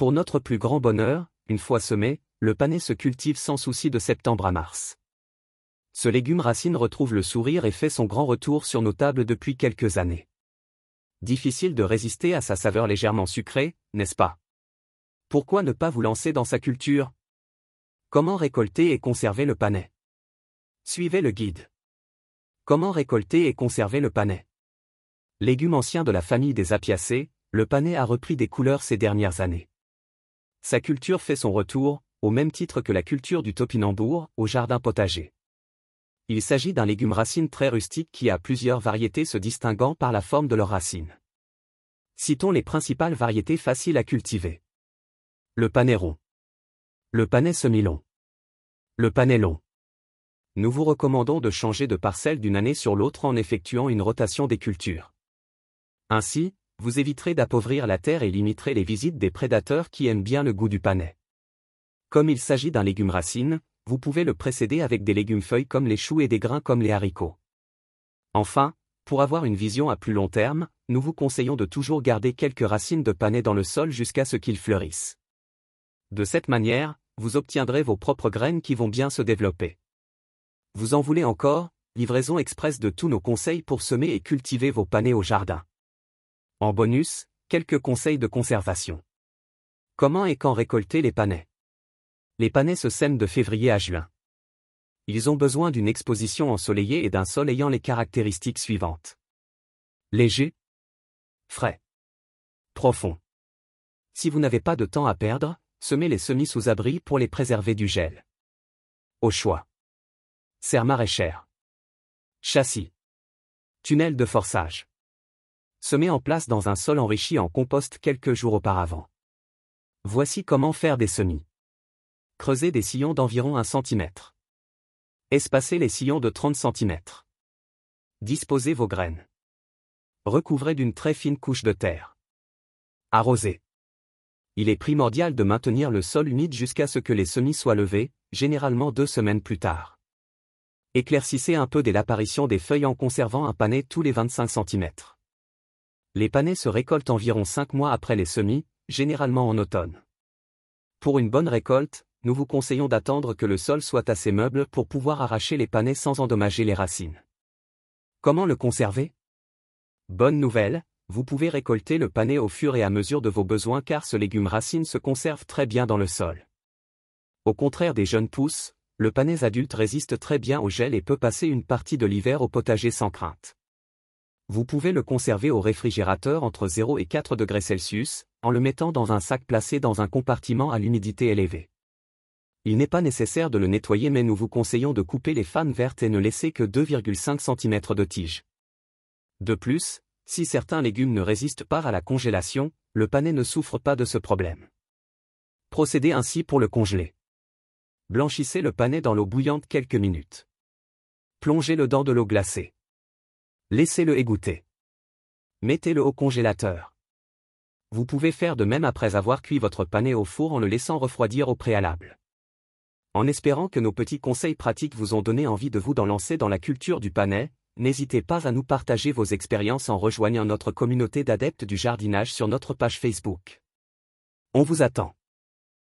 Pour notre plus grand bonheur, une fois semé, le panais se cultive sans souci de septembre à mars. Ce légume racine retrouve le sourire et fait son grand retour sur nos tables depuis quelques années. Difficile de résister à sa saveur légèrement sucrée, n'est-ce pas? Pourquoi ne pas vous lancer dans sa culture? Comment récolter et conserver le panais? Suivez le guide. Comment récolter et conserver le panais? Légume ancien de la famille des Apiacées, le panais a repris des couleurs ces dernières années. Sa culture fait son retour, au même titre que la culture du topinambour, au jardin potager. Il s'agit d'un légume racine très rustique qui a plusieurs variétés se distinguant par la forme de leurs racines. Citons les principales variétés faciles à cultiver. Le panais rond. Le panais semi-long. Le panais long. Nous vous recommandons de changer de parcelle d'une année sur l'autre en effectuant une rotation des cultures. Ainsi, vous éviterez d'appauvrir la terre et limiterez les visites des prédateurs qui aiment bien le goût du panais. Comme il s'agit d'un légume racine, vous pouvez le précéder avec des légumes feuilles comme les choux et des grains comme les haricots. Enfin, pour avoir une vision à plus long terme, nous vous conseillons de toujours garder quelques racines de panais dans le sol jusqu'à ce qu'ils fleurissent. De cette manière, vous obtiendrez vos propres graines qui vont bien se développer. Vous en voulez encore? Livraison express de tous nos conseils pour semer et cultiver vos panais au jardin. En bonus, quelques conseils de conservation. Comment et quand récolter les panais? Les panais se sèment de février à juin. Ils ont besoin d'une exposition ensoleillée et d'un sol ayant les caractéristiques suivantes. Léger, frais, profond. Si vous n'avez pas de temps à perdre, semez les semis sous abri pour les préserver du gel. Au choix. Serre maraîchère. Châssis. Tunnel de forçage. Semez en place dans un sol enrichi en compost quelques jours auparavant. Voici comment faire des semis. Creusez des sillons d'environ 1 cm. Espacez les sillons de 30 cm. Disposez vos graines. Recouvrez d'une très fine couche de terre. Arrosez. Il est primordial de maintenir le sol humide jusqu'à ce que les semis soient levés, généralement 2 semaines plus tard. Éclaircissez un peu dès l'apparition des feuilles en conservant un panais tous les 25 cm. Les panais se récoltent environ 5 mois après les semis, généralement en automne. Pour une bonne récolte, nous vous conseillons d'attendre que le sol soit assez meuble pour pouvoir arracher les panais sans endommager les racines. Comment le conserver? Bonne nouvelle, vous pouvez récolter le panais au fur et à mesure de vos besoins car ce légume racine se conserve très bien dans le sol. Au contraire des jeunes pousses, le panais adulte résiste très bien au gel et peut passer une partie de l'hiver au potager sans crainte. Vous pouvez le conserver au réfrigérateur entre 0 et 4 degrés Celsius, en le mettant dans un sac placé dans un compartiment à l'humidité élevée. Il n'est pas nécessaire de le nettoyer mais nous vous conseillons de couper les fanes vertes et ne laisser que 2,5 cm de tige. De plus, si certains légumes ne résistent pas à la congélation, le panais ne souffre pas de ce problème. Procédez ainsi pour le congeler. Blanchissez le panais dans l'eau bouillante quelques minutes. Plongez-le dans de l'eau glacée. Laissez-le égoutter. Mettez-le au congélateur. Vous pouvez faire de même après avoir cuit votre panais au four en le laissant refroidir au préalable. En espérant que nos petits conseils pratiques vous ont donné envie de vous lancer dans la culture du panais, n'hésitez pas à nous partager vos expériences en rejoignant notre communauté d'adeptes du jardinage sur notre page Facebook. On vous attend.